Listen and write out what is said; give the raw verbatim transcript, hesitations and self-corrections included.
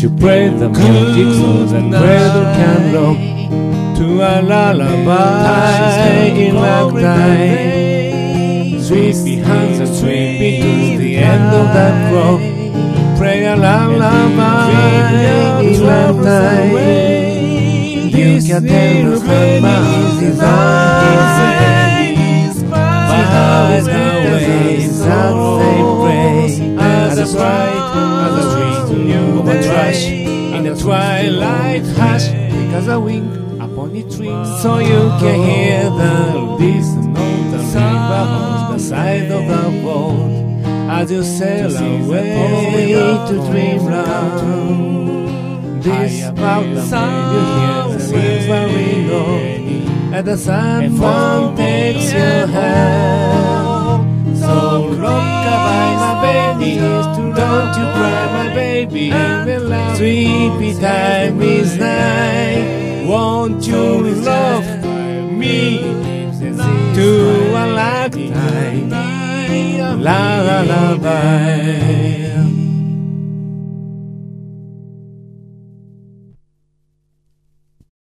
you play the music so the cradle can rock to a lullaby in ragtime. Sweep behind the sweep to the end of that clock. Pray a lullaby in ragtime. You can tell us that my desires behind the ways that they pray. As a bright as a dream, you were trash in the twilight hush. Because I wink upon your tree, so you can hear the distant note of the river on the side of the boat as you sail away to dreamland. This about the man you hear the silver ringo, and the sun takes your hand. So rock-a-bye, my baby, don't you cry, my baby. Sleepy time is night. Won't you love me to a lifetime? La la la bye.